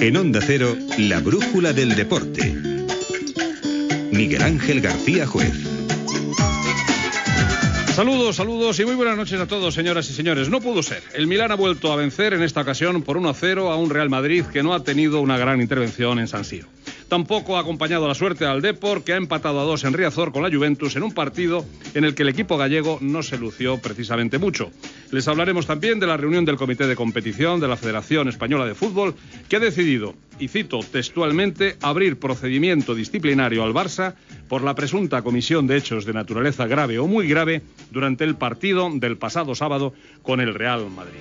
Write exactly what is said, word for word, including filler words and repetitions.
En Onda Cero, la brújula del deporte. Miguel Ángel García Juez. Saludos, saludos y muy buenas noches a todos, señoras y señores. No pudo ser. El Milán ha vuelto a vencer en esta ocasión por uno a cero a un Real Madrid que no ha tenido una gran intervención en San Siro. Tampoco ha acompañado la suerte al Depor, que ha empatado a dos en Riazor con la Juventus en un partido en el que el equipo gallego no se lució precisamente mucho. Les hablaremos también de la reunión del Comité de Competición de la Federación Española de Fútbol, que ha decidido, y cito textualmente, abrir procedimiento disciplinario al Barça por la presunta comisión de hechos de naturaleza grave o muy grave durante el partido del pasado sábado con el Real Madrid.